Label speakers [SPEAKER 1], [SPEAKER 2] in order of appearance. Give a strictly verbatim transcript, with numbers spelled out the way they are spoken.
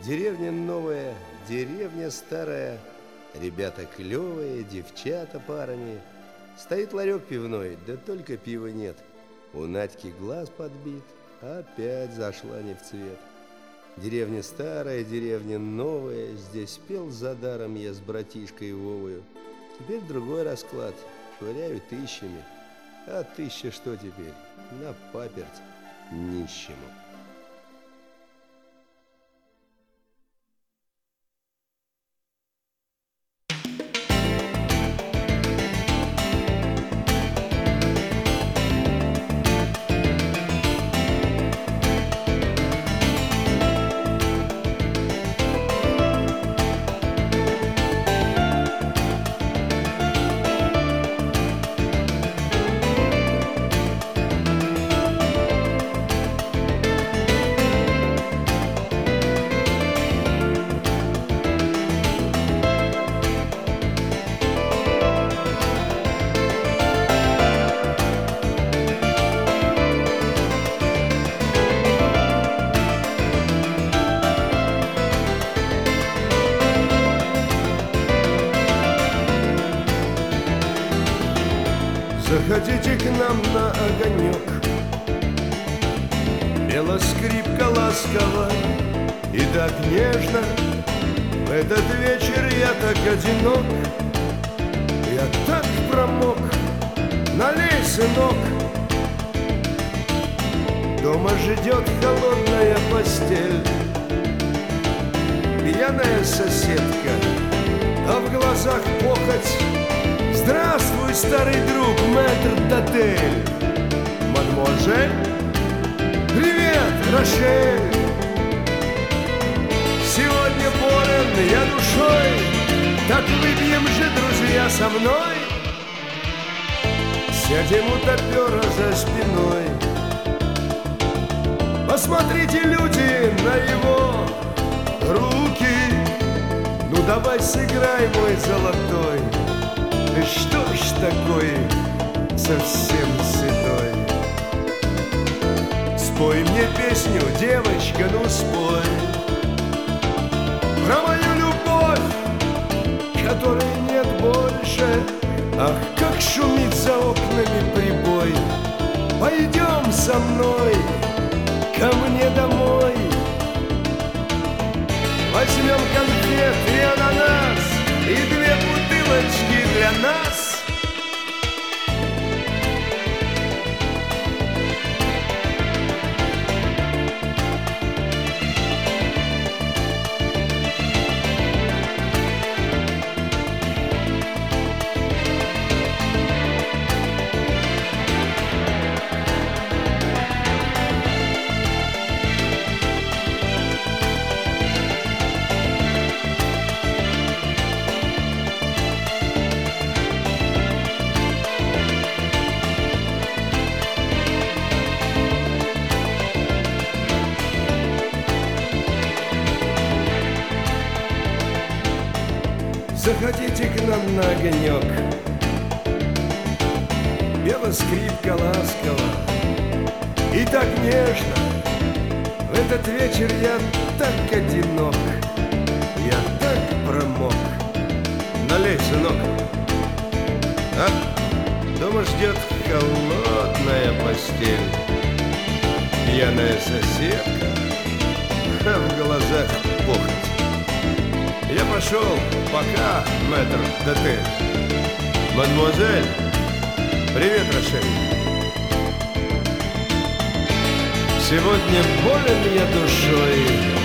[SPEAKER 1] Деревня новая, деревня старая, ребята клевые, девчата парами. Стоит ларек пивной, да только пива нет. У Надьки глаз подбит, опять зашла не в цвет. Деревня старая, деревня новая, здесь пел за даром я с братишкой Вовою. Теперь другой расклад, швыряю тысячами. А тысяча что теперь? На паперть нищему.
[SPEAKER 2] Заходите к нам на огонек. Пела скрипка ласково и так нежно. В этот вечер я так одинок, я так промок. Налей, сынок. Дома ждет холодная постель, пьяная соседка, а в глазах похоть. Здравствуй, старый друг, мэтр-дотель. Мадемуазель, привет, Рошель. Сегодня болен я душой, так выпьем же, друзья, со мной. Сядем у топера за спиной. Посмотрите, люди, на его руки. Ну давай сыграй, мой золотой. Ты что ж такой совсем седой? Спой мне песню, девочка, ну спой про мою любовь, которой нет больше. Ах, как шумит за окнами прибой. Пойдем со мной ко мне домой. Возьмем конфет и ананас и две бутылочки для нас. Заходите к нам на огонек. Пела скрипка ласково и так нежно. В этот вечер я так одинок, я так промок. Налей, сынок. А? Дома ждет холодная постель, пьяная соседка, а в глазах похоть. Я пошел, пока, мэтр-дотель. Мадемуазель, привет, Рошель. Сегодня болен я душой,